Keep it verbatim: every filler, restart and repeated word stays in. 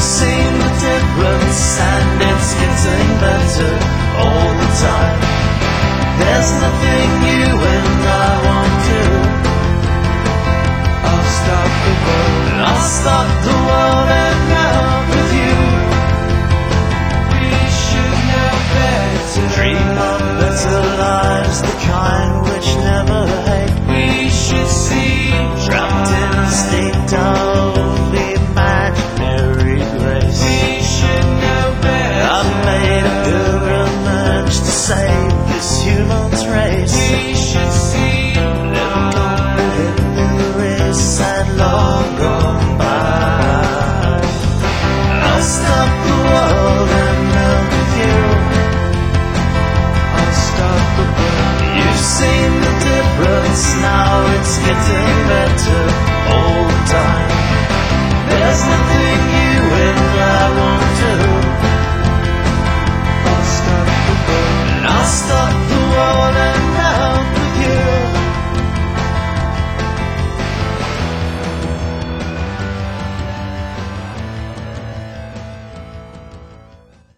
seen the difference, and it's getting better all the time. There's nothing you and I won't do. I'll stop the world, I'll stop the world and help with you. We should know better, dream of better lives, the kind which never hate. We should see, trapped in a state of imaginary grace. We should know better. I've made a pilgrimage to save this human race. We should see, living on within the race and long gone by. I'll stop the world and melt with you. I'll stop the world. You've seen the difference, now it's getting better.